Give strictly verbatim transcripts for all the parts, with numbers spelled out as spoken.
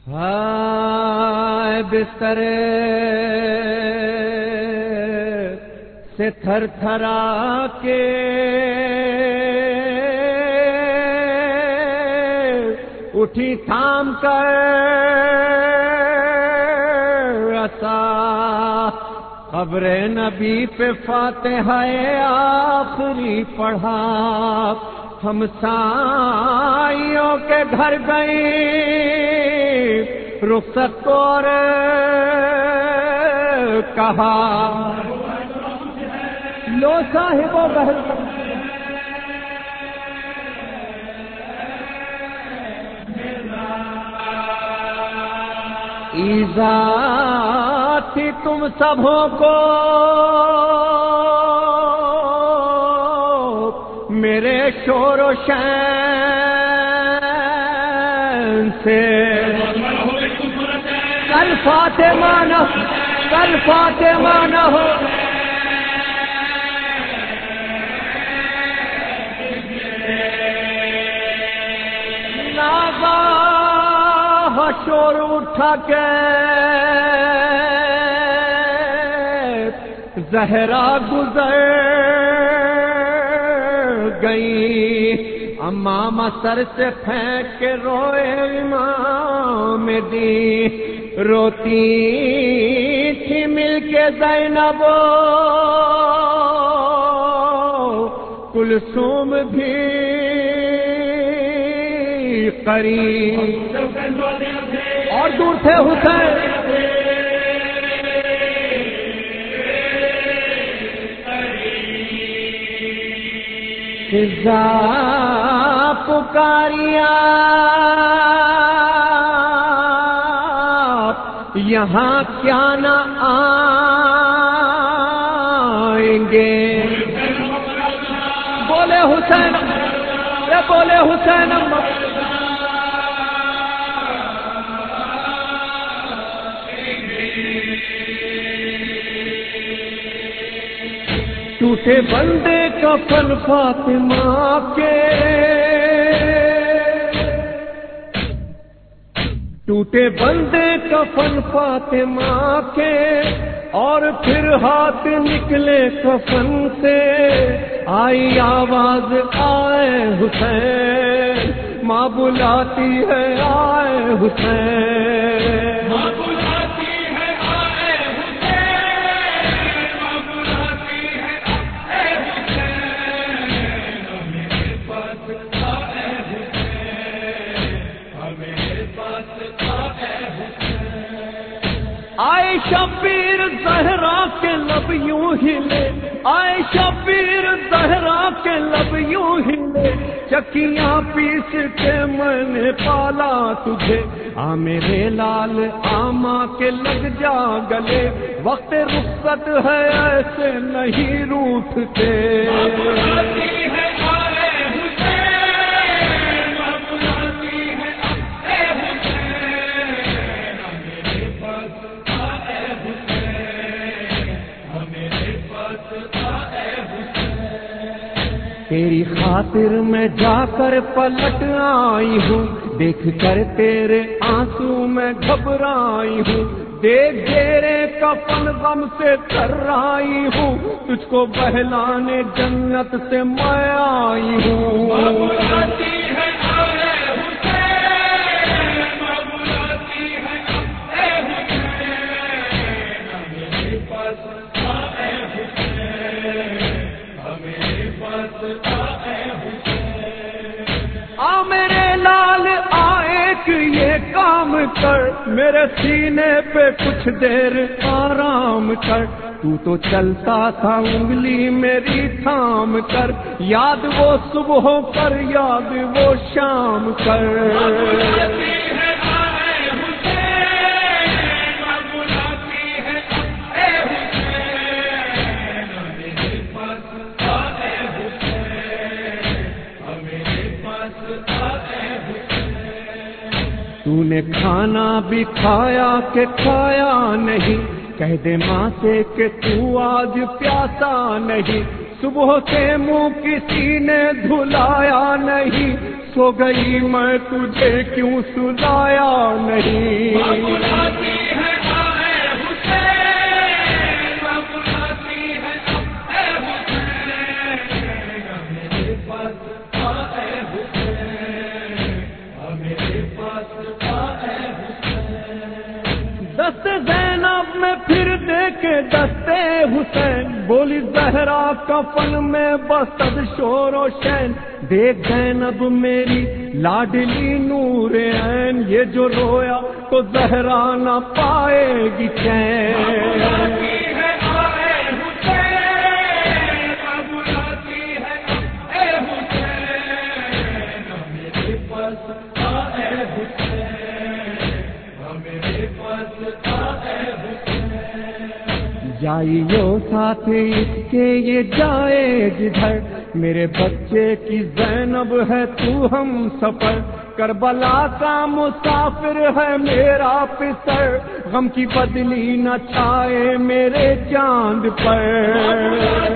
ہائے بسترے سے تھر تھرا کے اٹھی تھام کر عصا قبر نبی پہ فاتحہ آخری پڑھا، ہمسائیوں کے گھر گئی رخصت اور کہا لو صاحب و گھر ایزا تھی تم سبوں کو میرے شور و شین سے، کل فاطمہ نہ کل فاطمہ نہ ہو شور اٹھا کے زہرا گزر گئی، امام سر سے پھینک کے روئے امام دی، روتی تھی مل کے زینب کلثوم بھی قریب اور دور تھے حسین، فضا پکاریا یہاں کیا نہ آئیں گے، بولے حسین یہ بولے حسین ٹوٹے بندے کفن فاطمہ کے، ٹوٹے بندے کفن فاطمہ کے، اور پھر ہاتھ نکلے کفن سے، آئی آواز آئے حسین، ماں بلاتی ہے آئے حسین، ماں بلاتی ہے آئے حسین، ماں بلاتی ہے آئے حسین، میرے پاس آئے حسین، میرے پاس آئے حسین، آئے شبیر زہرا کے لب یوں ہلے، آئے شبیر زہرا کے لب یوں ہلے، چکیاں پیس کے میں نے پالا تجھے، آ میرے لال آما کے لگ جا گلے، وقت رخصت ہے ایسے نہیں روٹھتے، تیری خاطر میں جا کر پلٹ آئی ہوں، دیکھ کر تیرے آنسو میں گھبرائی ہوں، دیکھ تیرے کفن غم سے تر آئی ہوں، تجھ کو بہلانے جنت سے میں آئی ہوں، آ میرے لال آئے کہ یہ کام کر، میرے سینے پہ کچھ دیر آرام کر، تو تو چلتا تھا انگلی میری تھام کر، یاد وہ صبح کر یاد وہ شام کر، تو نے کھانا بھی کھایا کہ کھایا نہیں، کہہ دے ماں سے کہ تو آج پیاسا نہیں، صبح سے منہ کسی نے دھلایا نہیں، سو گئی میں تجھے کیوں سلایا نہیں، دستے زینب میں پھر دیکھے دستے حسین، بولی زہرا کفن میں بسد شور و شین، دیکھ زینب میری لاڈلی نور عین، یہ جو رویا تو زہرا نہ پائے گی چین۔ جائیو ساتھ اس کے یہ جائے جدھر، میرے بچے کی زینب ہے تو ہم سفر، کربلا کا مسافر ہے میرا پسر، غم کی بدلی نہ چھائے میرے چاند پر۔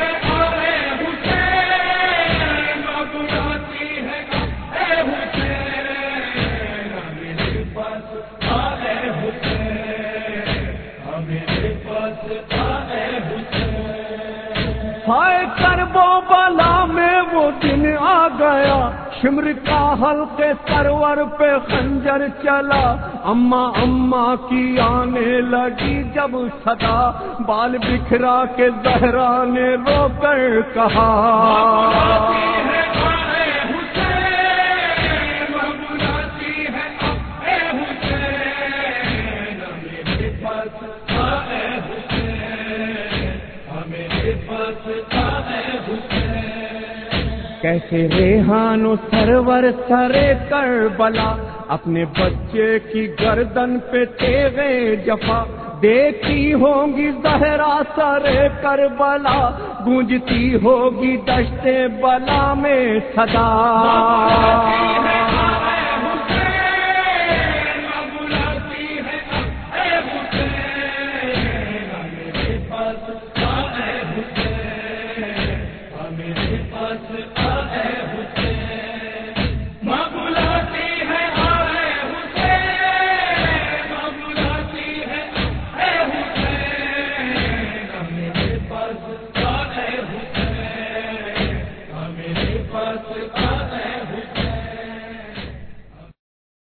ہائے کربو بلا میں وہ دن آ گیا، شمر کا حلقے سرور پہ خنجر چلا، اماں اماں کی آنے لگی جب صدا، بال بکھرا کے زہرا نے رو کر کہا، کیسے ریحان و سرور سرے کربلا، اپنے بچے کی گردن پہ تیغے جفا، دیکھی ہوگی زہرا سرے کربلا، گونجتی ہوگی دشت بلا میں صدا۔